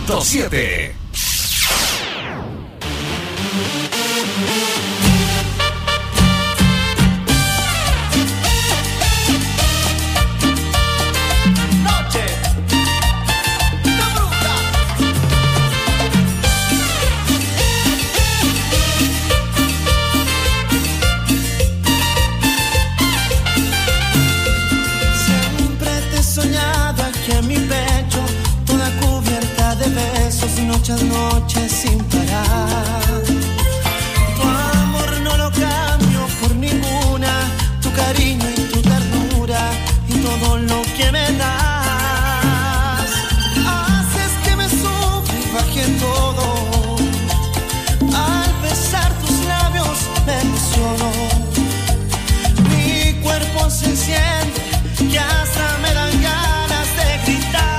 100.7. Muchas noches sin parar. Tu amor no lo cambio por ninguna. Tu cariño y tu ternura y todo lo que me das. Haces que me sufra y baje todo. Al besar tus labios me emociono. Mi cuerpo se enciende y hasta me dan ganas de gritar.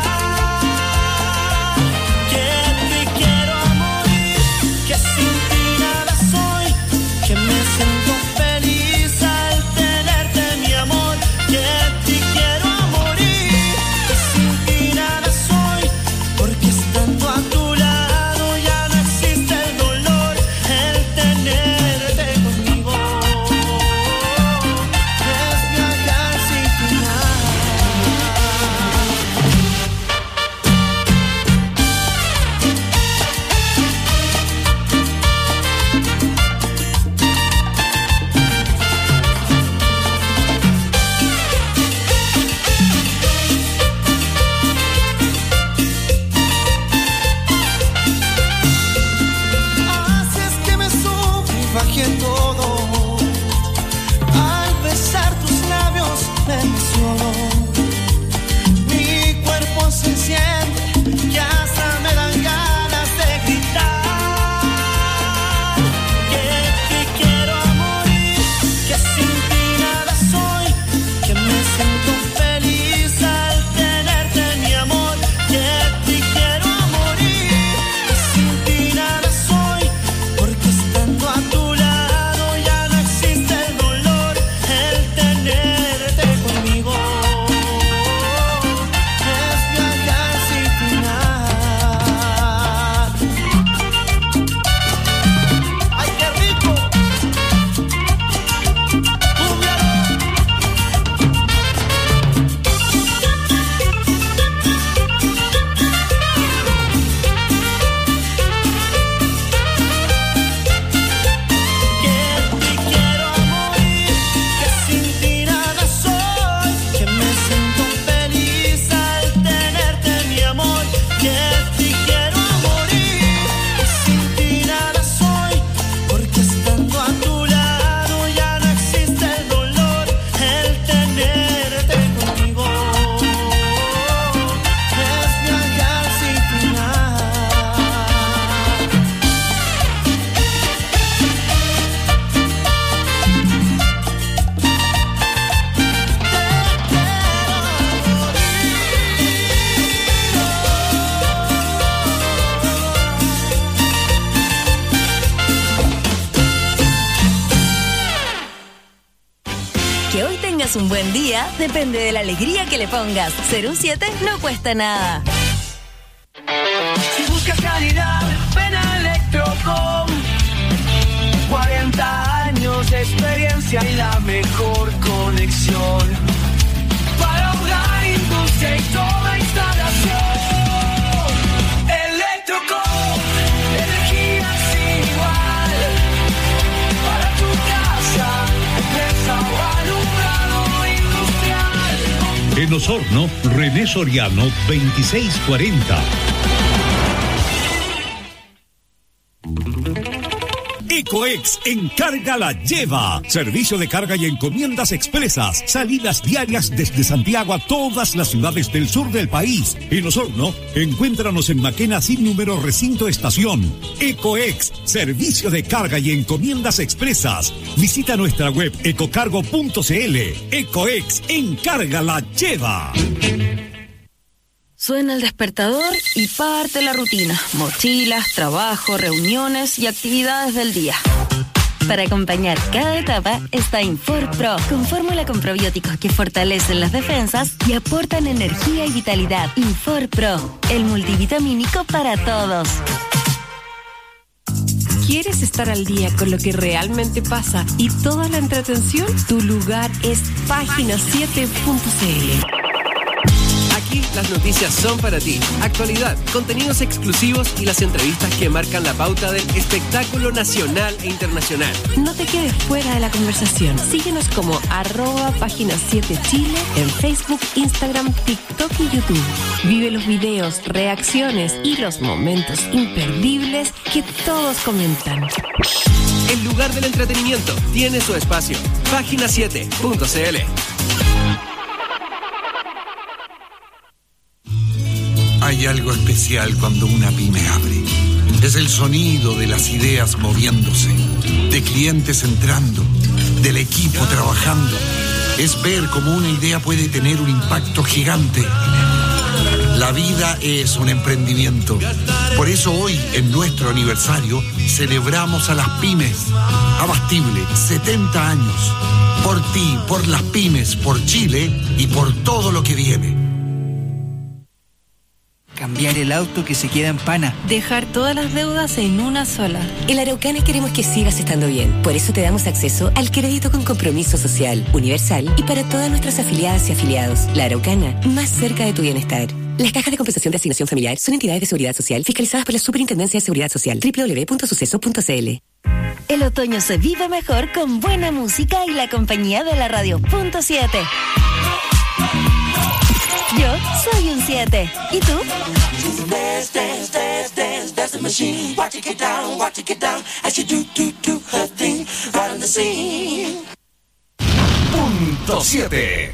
Un buen día depende de la alegría que le pongas. Ser un 7 no cuesta nada. Si buscas calidad, ven a Electrocom. 40 años de experiencia y la mejor conexión para hogar, industria y toda instalación. Electrocom, energía sin igual para tu casa, empresa o alumbrado industrial. En Osorno, René Soriano, 2640. Ecoex Encarga la Lleva. Servicio de carga y encomiendas expresas. Salidas diarias desde Santiago a todas las ciudades del sur del país. En Osorno, encuéntranos en Maquena sin número recinto estación. Ecoex, servicio de carga y encomiendas expresas. Visita nuestra web ecocargo.cl. Ecoex Encarga la Lleva. Suena el despertador y parte la rutina. Mochilas, trabajo, reuniones y actividades del día. Para acompañar cada etapa está Infor Pro, con fórmula con probióticos que fortalecen las defensas y aportan energía y vitalidad. Infor Pro, el multivitamínico para todos. ¿Quieres estar al día con lo que realmente pasa y toda la entretención? Tu lugar es página7.cl. Aquí las noticias son para ti. Actualidad, contenidos exclusivos y las entrevistas que marcan la pauta del espectáculo nacional e internacional. No te quedes fuera de la conversación. Síguenos como @página7chile en Facebook, Instagram, TikTok y YouTube. Vive los videos, reacciones y los momentos imperdibles que todos comentan. El lugar del entretenimiento tiene su espacio. Página7.cl. Hay algo especial cuando una pyme abre. Es el sonido de las ideas moviéndose, de clientes entrando, del equipo trabajando. Es ver cómo una idea puede tener un impacto gigante. La vida es un emprendimiento. Por eso hoy, en nuestro aniversario, celebramos a las pymes. Abastible, 70 años. Por ti, por las pymes, por Chile y por todo lo que viene. Cambiar el auto que se queda en pana. Dejar todas las deudas en una sola. En la Araucana queremos que sigas estando bien. Por eso te damos acceso al crédito con compromiso social, universal y para todas nuestras afiliadas y afiliados. La Araucana, más cerca de tu bienestar. Las cajas de compensación de asignación familiar son entidades de seguridad social fiscalizadas por la Superintendencia de Seguridad Social. www.suceso.cl. El otoño se vive mejor con buena música y la compañía de la radio.7. Yo soy un 7. ¿Y tú? Punto 7.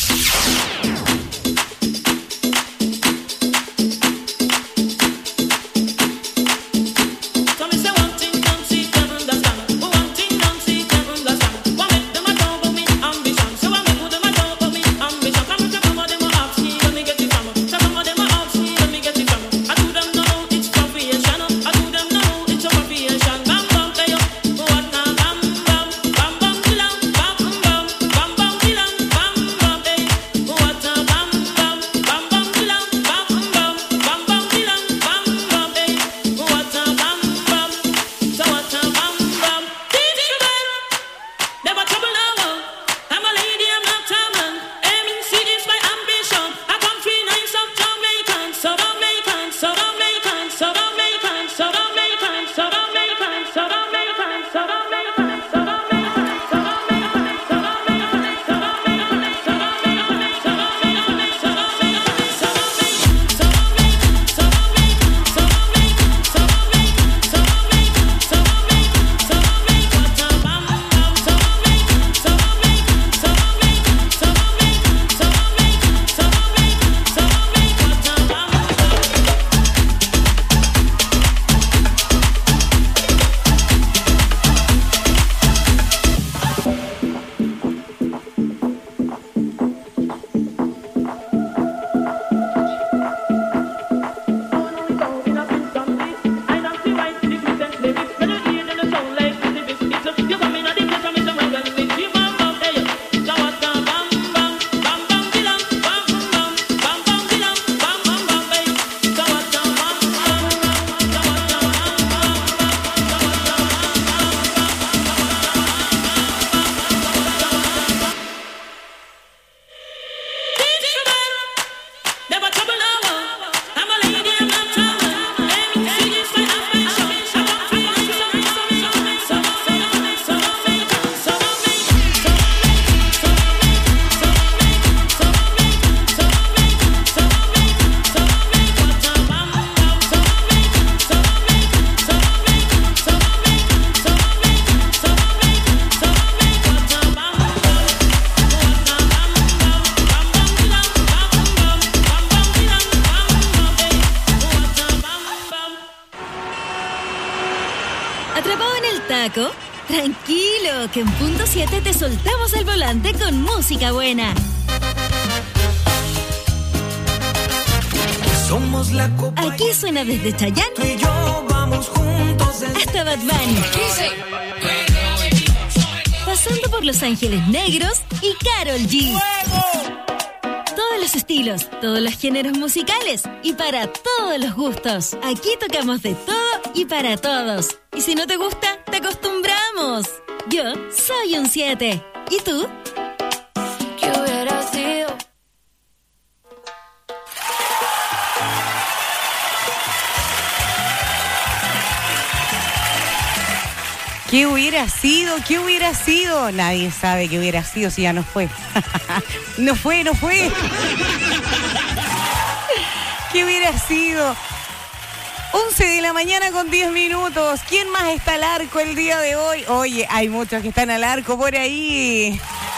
Tranquilo, que en punto 7 te soltamos el volante con música buena. Somos la copa. Aquí suena desde Chayanne Tú y yo vamos juntos hasta Bad Bunny. pasando por Los Ángeles Negros y Karol G. ¡Fuego! Todos los estilos, todos los géneros musicales y para todos los gustos. Aquí tocamos de todo y para todos. Y si no te gusta, te acostumbramos. Yo soy un 7. ¿Y tú? ¿Qué hubiera sido? ¿Qué hubiera sido? ¿Qué hubiera sido? Nadie sabe qué hubiera sido si ya no fue. No fue. ¿Qué hubiera sido? 11 de la mañana con 10 minutos. ¿Quién más está al arco el día de hoy? Oye, hay muchos que están al arco por ahí.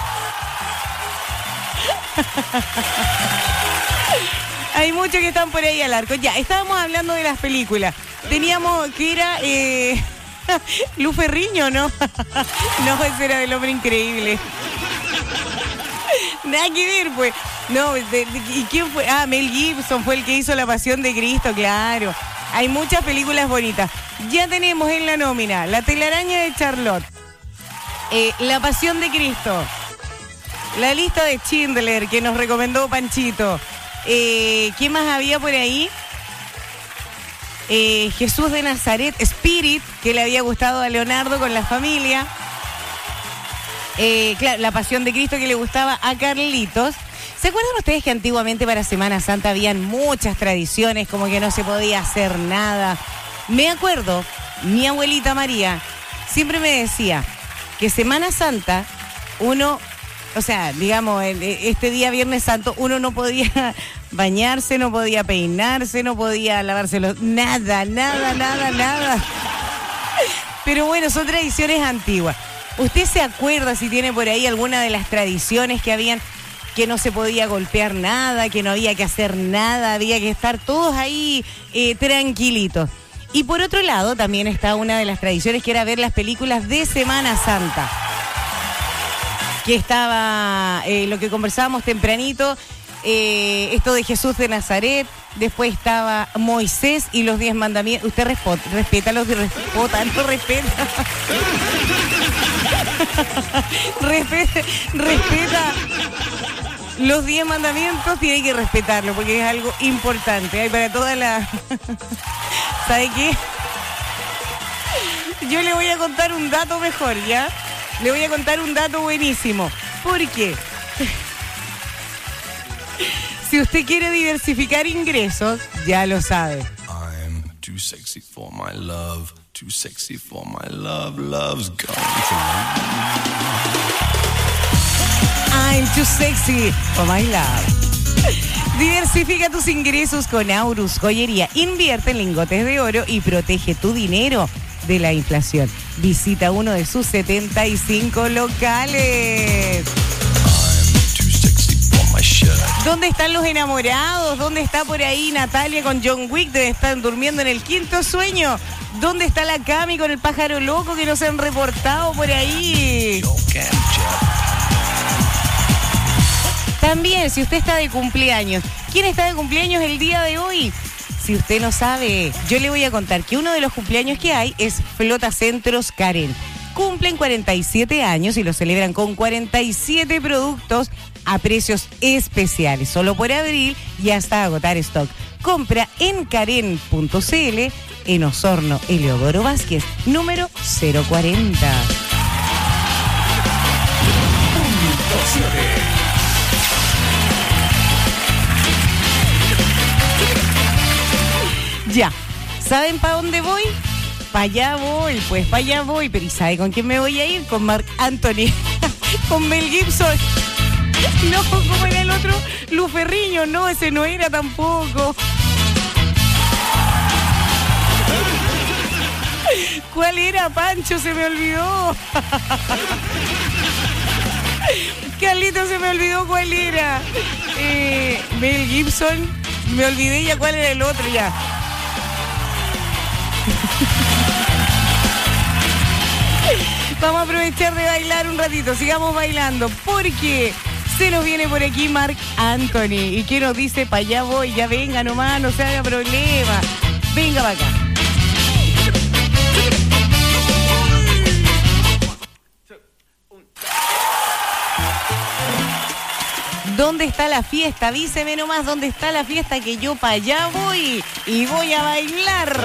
Hay muchos que están por ahí al arco. Ya, estábamos hablando de las películas. Teníamos que era... Luz Ferriño, ¿no? No, ese era del Hombre Increíble. Nada que ver, pues. No, ¿y quién fue? Ah, Mel Gibson fue el que hizo La Pasión de Cristo, claro. Hay muchas películas bonitas. Ya tenemos en la nómina La Telaraña de Charlotte, La Pasión de Cristo, La Lista de Schindler, que nos recomendó Panchito. ¿Qué más había por ahí? Jesús de Nazaret, Spirit, que le había gustado a Leonardo con la familia. Claro, La Pasión de Cristo, que le gustaba a Carlitos. ¿Se acuerdan ustedes que antiguamente para Semana Santa habían muchas tradiciones, como que no se podía hacer nada? Me acuerdo, mi abuelita María siempre me decía que Semana Santa, uno, o sea, digamos, este día Viernes Santo, uno no podía bañarse, no podía peinarse, no podía lavarse los... Nada. Pero bueno, son tradiciones antiguas. ¿Usted se acuerda si tiene por ahí alguna de las tradiciones que habían, que no se podía golpear nada, que no había que hacer nada, había que estar todos ahí tranquilitos? Y por otro lado, también está una de las tradiciones que era ver las películas de Semana Santa, que estaba lo que conversábamos tempranito, esto de Jesús de Nazaret. Después estaba Moisés y los 10 mandamientos. Usted respeta los de no respeta. Respeta los 10 mandamientos, tiene que respetarlo porque es algo importante. Hay para toda la... ¿Sabe qué? Yo le voy a contar un dato mejor, ¿ya? Le voy a contar un dato buenísimo. ¿Por qué? Si usted quiere diversificar ingresos, ya lo sabe. I'm too sexy for my love, too sexy for my love, love's gone to I'm too sexy for my love. Diversifica tus ingresos con Aurus Joyería. Invierte en lingotes de oro y protege tu dinero de la inflación. Visita uno de sus 75 locales. ¿Dónde están los enamorados? ¿Dónde está por ahí Natalia con John Wick? Están durmiendo en el quinto sueño. ¿Dónde está la Cami con el pájaro loco que no se han reportado por ahí? También, si usted está de cumpleaños, ¿quién está de cumpleaños el día de hoy? Si usted no sabe, yo le voy a contar que uno de los cumpleaños que hay es Flota Centros Karen. Cumplen 47 años y lo celebran con 47 productos a precios especiales, solo por abril y hasta agotar stock. Compra en Karen.cl, en Osorno, Eleodoro Vázquez, número 040. Ya, ¿saben para dónde voy? Para allá voy, pues para allá voy. Pero ¿y sabe con quién me voy a ir? Con Marc Anthony, con Mel Gibson. No, como era el otro, Luz Ferriño, no, ese no era tampoco. ¿Cuál era, Pancho? Se me olvidó. Carlito, se me olvidó cuál era. Mel Gibson, me olvidé ya cuál era el otro ya. Vamos a aprovechar de bailar un ratito, sigamos bailando, porque se nos viene por aquí Marc Anthony. ¿Y qué nos dice? Para allá voy, ya venga nomás, no se haga problema. Venga para acá. ¿Dónde está la fiesta? Avíseme nomás dónde está la fiesta, que yo para allá voy y voy a bailar.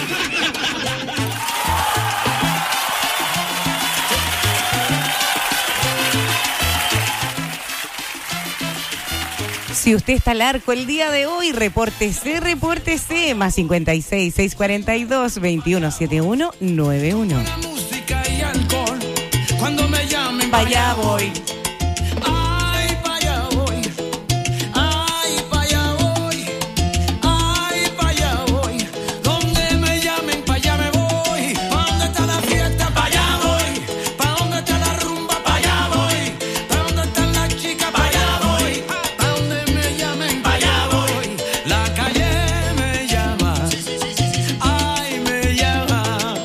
Si usted está al arco el día de hoy, repórtese, más 56 642 2171 91. Música y alcohol, cuando me llamen para allá voy. Ay, para allá voy. Ay, para allá voy. Ay, para allá voy. Donde me llamen, para allá me voy. ¿Pa' dónde está la fiesta? Para allá voy. ¿Pa' dónde está la rumba? Para allá voy. ¿Pa' dónde están las chicas? Para allá voy. ¿Pa' dónde me llamen? Para allá voy. La calle me llama. Ay, me llama.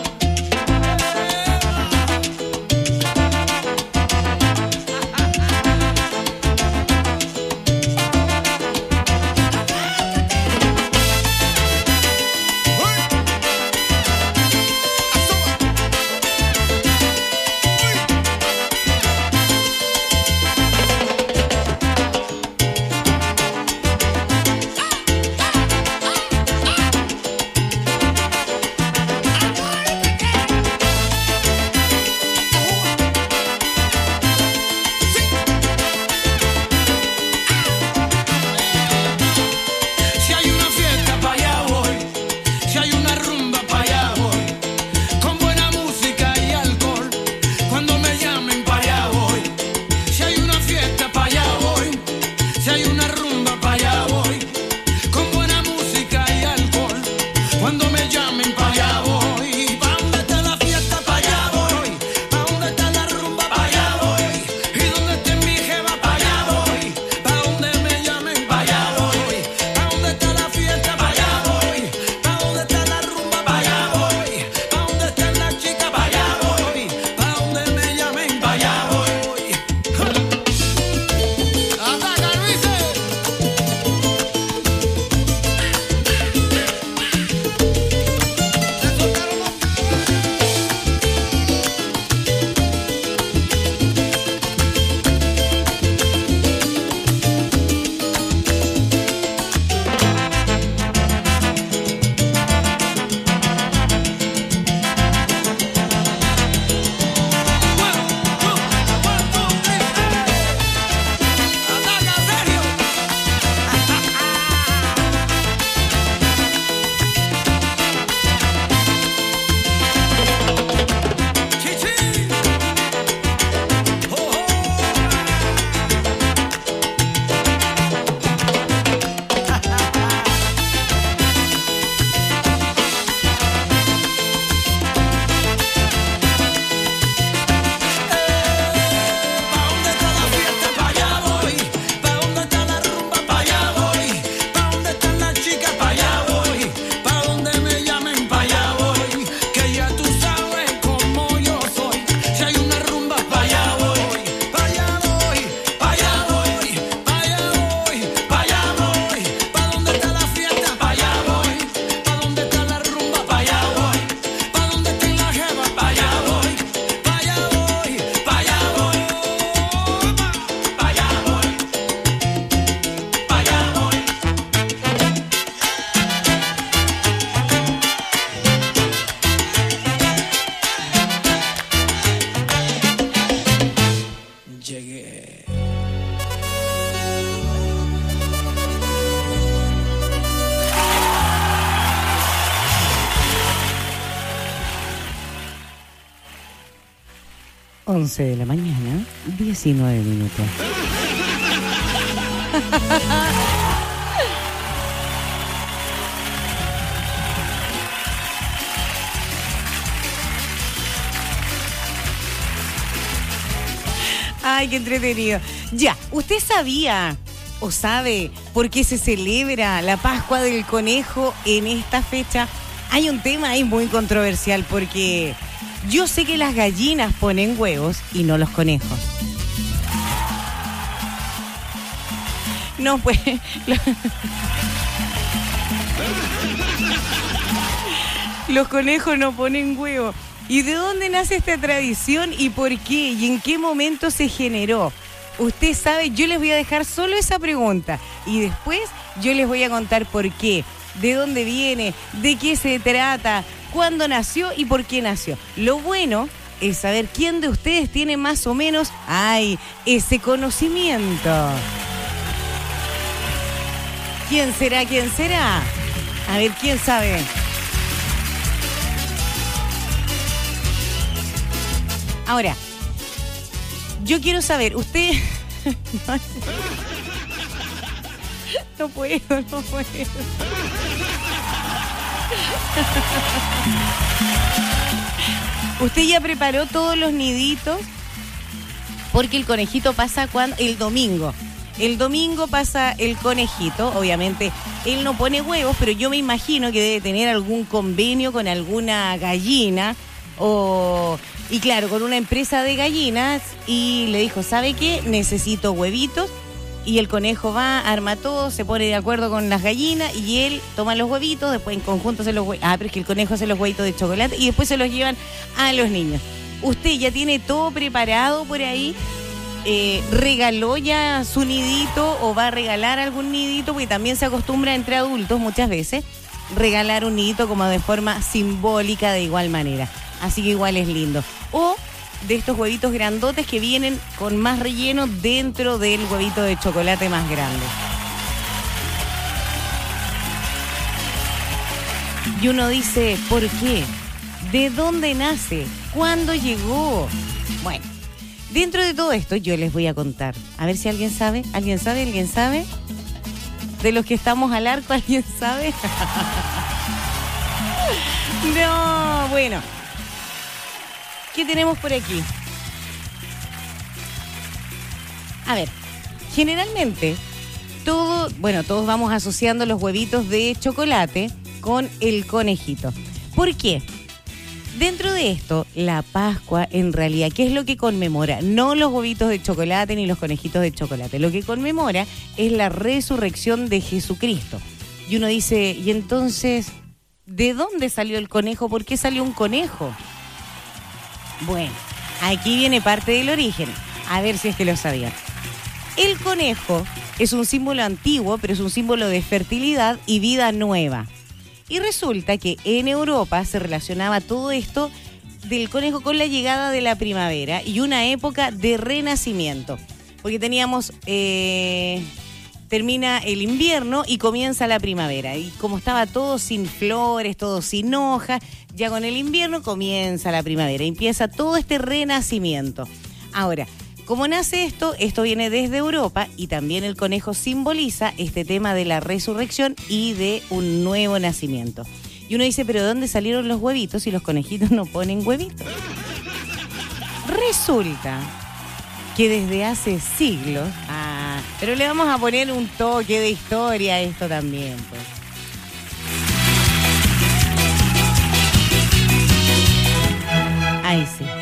Si hay una fiesta, para allá voy. Si hay una rumba, para allá voy. Con buena música y alcohol, cuando me llamen, para allá voy. Si hay una fiesta, para allá voy. Si hay una rumba, para allá voy. Con buena música y alcohol, cuando me llamen, para allá voy. ¿Pa' dónde está la fiesta? Para allá voy. ¿Pa' dónde está la rumba? Para allá voy. ¿Y dónde está mi jeva? Para allá voy. ¿Pa' dónde me llamen? Para allá voy. ¿Pa' dónde está la fiesta? Para allá voy. ¿Pa' dónde está la rumba? Para allá voy. ¿Pa' dónde están las chicas? Para allá voy. ¿Pa' dónde me llamen? Para allá voy. ¡Ataca, Luise! 11 de la mañana, 19 minutos. Ay, qué entretenido. Ya, ¿usted sabía o sabe por qué se celebra la Pascua del Conejo en esta fecha? Hay un tema ahí muy controversial porque yo sé que las gallinas ponen huevos y no los conejos. No, pues... Los conejos no ponen huevos. ¿Y de dónde nace esta tradición y por qué? ¿Y en qué momento se generó? Usted sabe, yo les voy a dejar solo esa pregunta y después yo les voy a contar por qué, de dónde viene, de qué se trata, cuándo nació y por qué nació. Lo bueno es saber quién de ustedes tiene más o menos, ese conocimiento. ¿Quién será? ¿Quién será? A ver, ¿quién sabe? Ahora, yo quiero saber, usted... No puedo. ¿Usted ya preparó todos los niditos? Porque el conejito pasa el domingo. El domingo pasa el conejito, obviamente él no pone huevos, pero yo me imagino que debe tener algún convenio con alguna gallina y claro, con una empresa de gallinas y le dijo, ¿sabe qué? Necesito huevitos y el conejo va, arma todo, se pone de acuerdo con las gallinas y él toma los huevitos, después en conjunto se los pero es que el conejo hace los huevitos de chocolate y después se los llevan a los niños. ¿Usted ya tiene todo preparado por ahí? ¿Regaló ya su nidito o va a regalar algún nidito? Porque también se acostumbra entre adultos muchas veces regalar un nidito como de forma simbólica de igual manera. Así que igual es lindo. O de estos huevitos grandotes que vienen con más relleno dentro del huevito de chocolate más grande. Y uno dice, ¿por qué? ¿De dónde nace? ¿Cuándo llegó? Bueno. Dentro de todo esto yo les voy a contar. A ver si alguien sabe. ¿Alguien sabe? ¿Alguien sabe? De los que estamos al arco, ¿alguien sabe? No, bueno. ¿Qué tenemos por aquí? A ver, generalmente todos vamos asociando los huevitos de chocolate con el conejito. ¿Por qué? Dentro de esto, la Pascua, en realidad, ¿qué es lo que conmemora? No los huevitos de chocolate ni los conejitos de chocolate. Lo que conmemora es la resurrección de Jesucristo. Y uno dice, ¿y entonces de dónde salió el conejo? ¿Por qué salió un conejo? Bueno, aquí viene parte del origen. A ver si es que lo sabían. El conejo es un símbolo antiguo, pero es un símbolo de fertilidad y vida nueva. Y resulta que en Europa se relacionaba todo esto del conejo con la llegada de la primavera y una época de renacimiento. Porque teníamos, termina el invierno y comienza la primavera. Y como estaba todo sin flores, todo sin hojas, ya con el invierno comienza la primavera. Empieza todo este renacimiento. Ahora, ¿cómo nace esto? Esto viene desde Europa y también el conejo simboliza este tema de la resurrección y de un nuevo nacimiento. Y uno dice, ¿pero de dónde salieron los huevitos si los conejitos no ponen huevitos? Resulta que desde hace siglos, pero le vamos a poner un toque de historia a esto también, pues. Ahí sí.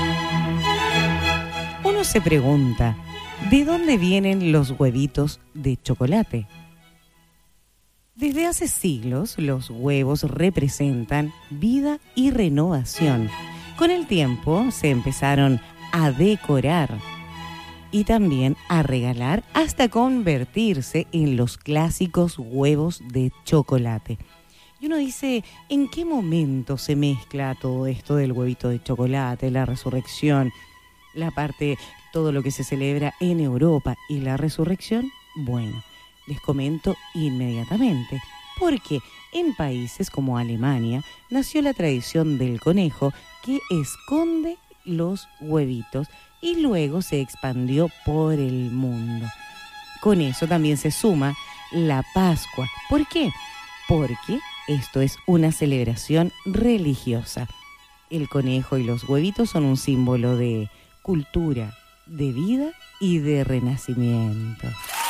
Uno se pregunta, ¿de dónde vienen los huevitos de chocolate? Desde hace siglos, los huevos representan vida y renovación. Con el tiempo se empezaron a decorar y también a regalar hasta convertirse en los clásicos huevos de chocolate. Y uno dice, ¿en qué momento se mezcla todo esto del huevito de chocolate, la resurrección, la parte, todo lo que se celebra en Europa y la resurrección? Bueno, les comento inmediatamente, porque en países como Alemania nació la tradición del conejo que esconde los huevitos y luego se expandió por el mundo. Con eso también se suma la Pascua. ¿Por qué? Porque esto es una celebración religiosa. El conejo y los huevitos son un símbolo de cultura, de vida y de renacimiento.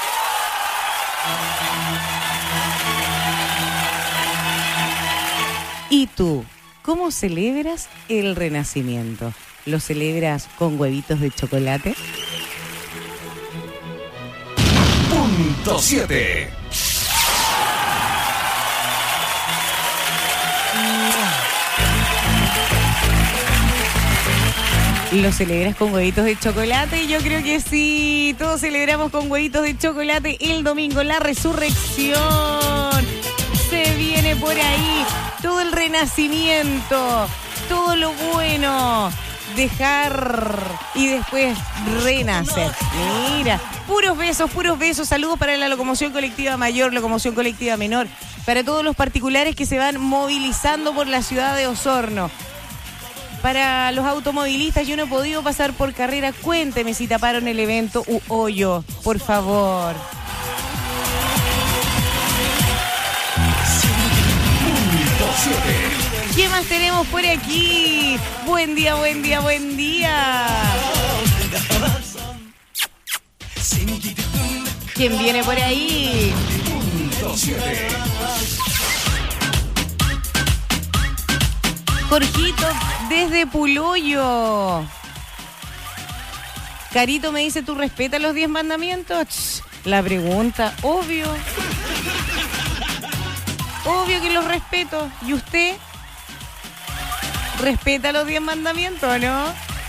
¿Y tú, cómo celebras el renacimiento? ¿Lo celebras con huevitos de chocolate? Punto 7. ¿Lo celebras con huevitos de chocolate? Yo creo que sí. Todos celebramos con huevitos de chocolate el domingo, la resurrección. Se viene por ahí todo el renacimiento, todo lo bueno. Dejar y después renacer. Mira, puros besos. Saludos para la locomoción colectiva mayor, locomoción colectiva menor, para todos los particulares que se van movilizando por la ciudad de Osorno. Para los automovilistas, yo no he podido pasar por carrera. Cuénteme si taparon el evento u hoyo, por favor. ¿Qué más tenemos por aquí? Buen día. ¿Quién viene por ahí? Jorgito, desde Puloyo. Carito me dice, ¿tú respetas los 10 mandamientos? La pregunta, obvio que los respeto. ¿Y usted? ¿Respeta los 10 mandamientos, no?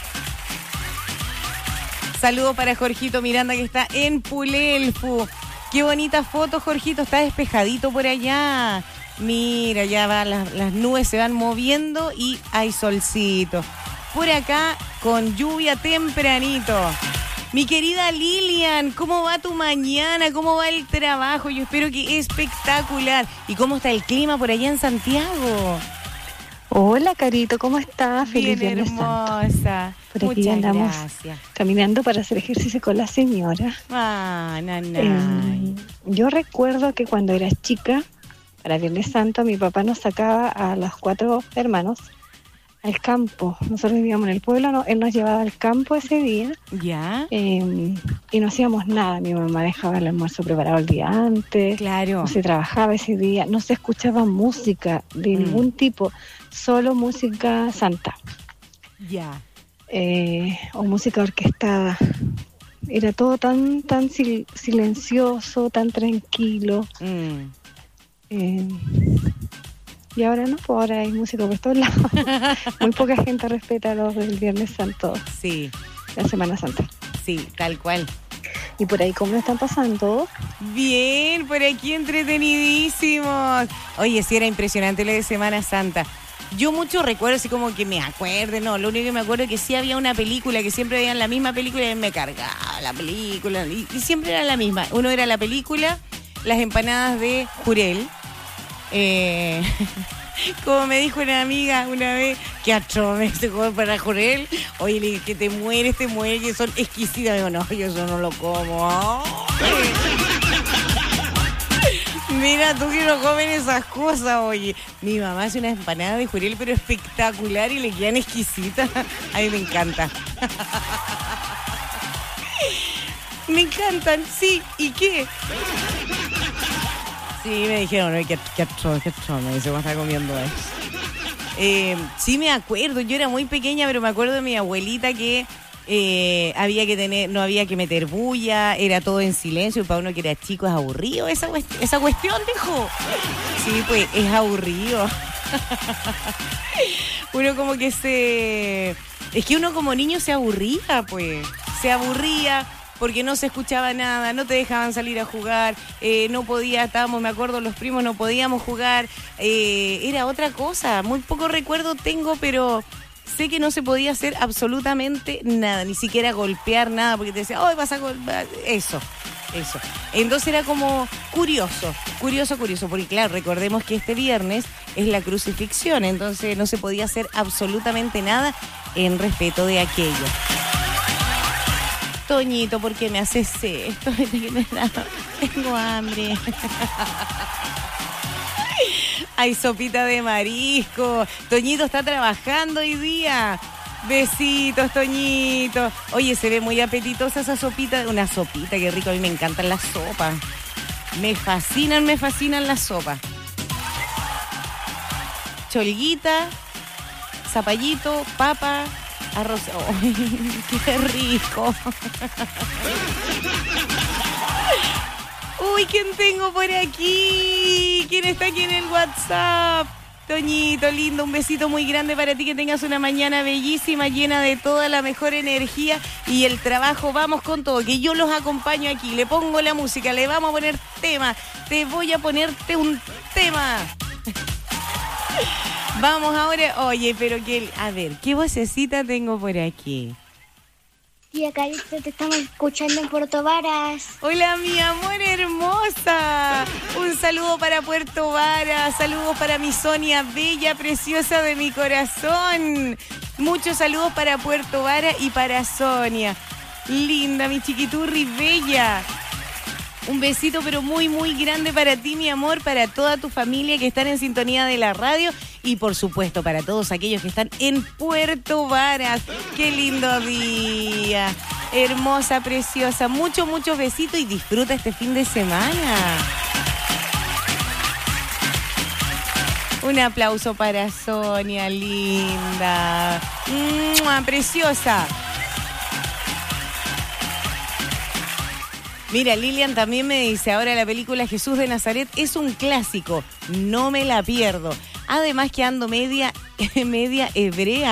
Saludos para Jorgito Miranda, que está en Pulelfu. Qué bonita foto, Jorgito. Está despejadito por allá. Mira, ya va, las nubes se van moviendo y hay solcito. Por acá, con lluvia tempranito. Mi querida Lilian, ¿cómo va tu mañana? ¿Cómo va el trabajo? Yo espero que espectacular. ¿Y cómo está el clima por allá en Santiago? Hola, Carito, ¿cómo estás? Feliz Bien viernes hermosa. Santo. Por aquí muchas andamos gracias. Caminando para hacer ejercicio con la señora. Yo recuerdo que cuando era chica, para Viernes Santo, mi papá nos sacaba a los 4 hermanos al campo. Nosotros vivíamos en el pueblo, él nos llevaba al campo ese día. ¿Ya? Y no hacíamos nada. Mi mamá dejaba el almuerzo preparado el día antes. Claro. No se trabajaba ese día. No se escuchaba música de ningún tipo. Solo música santa. Ya. O música orquestada. Era todo tan silencioso, tan tranquilo. Y ahora no, pues ahora hay música por todos lados. Muy poca gente respeta los del Viernes Santo. Sí. La Semana Santa. Sí, tal cual. ¿Y por ahí cómo lo están pasando? Bien, por aquí entretenidísimos. Oye, sí, era impresionante lo de Semana Santa. Yo mucho recuerdo, así como que me acuerde, no, lo único que me acuerdo es que sí había una película, que siempre veían la misma película y me cargaba la película, y siempre era la misma. Uno era la película, las empanadas de Jurel. Como me dijo una amiga una vez, que atrome se come para Jurel. Oye, le dije, que te mueres, que son exquisitas. Me digo, no, yo eso no lo como. Mira, tú que no comen esas cosas, oye. Mi mamá hace una empanada de Jurel, pero espectacular, y le quedan exquisitas. A mí me encanta. Me encantan, sí. ¿Y qué? Sí, me dijeron, que me se va a estar comiendo eso. Sí, me acuerdo, yo era muy pequeña, pero me acuerdo de mi abuelita que no había que meter bulla, era todo en silencio, y para uno que era chico es aburrido esa cuestión, dijo. Sí, pues es aburrido. Uno como que es que uno como niño se aburría, porque no se escuchaba nada, no te dejaban salir a jugar, no me acuerdo, los primos no podíamos jugar, era otra cosa. Muy poco recuerdo tengo, pero sé que no se podía hacer absolutamente nada, ni siquiera golpear nada, porque te decía, ¡ay, vas a golpear! Eso. Entonces era como curioso, porque claro, recordemos que este viernes es la crucifixión, entonces no se podía hacer absolutamente nada en respeto de aquello. Toñito, ¿por qué me haces esto? Tengo hambre. Hay sopita de marisco. Toñito está trabajando hoy día. Besitos, Toñito. Oye, se ve muy apetitosa esa sopita. Una sopita, qué rico. A mí me encantan las sopas. Me fascinan las sopas. Cholguita, zapallito, papa, arroz. ¡Oh, qué rico! Uy, ¿quién tengo por aquí? ¿Quién está aquí en el WhatsApp? Toñito, lindo, un besito muy grande para ti, que tengas una mañana bellísima, llena de toda la mejor energía y el trabajo. Vamos con todo, que yo los acompaño aquí, le pongo la música, le vamos a poner tema, te voy a ponerte un tema. Vamos ahora, oye, pero que, a ver, ¿qué vocecita tengo por aquí? Tía Carito, te estamos escuchando en Puerto Varas. Hola, mi amor hermosa. Un saludo para Puerto Varas. Saludos para mi Sonia bella, preciosa de mi corazón. Muchos saludos para Puerto Varas y para Sonia. Linda, mi chiquiturri bella. Un besito pero muy, muy grande para ti, mi amor, para toda tu familia que están en sintonía de la radio y, por supuesto, para todos aquellos que están en Puerto Varas. ¡Qué lindo día! Hermosa, preciosa. Muchos, muchos besitos y disfruta este fin de semana. Un aplauso para Sonia, linda. ¡Mua! Preciosa. Mira, Lilian también me dice, ahora la película Jesús de Nazaret es un clásico, no me la pierdo. Además que ando media hebrea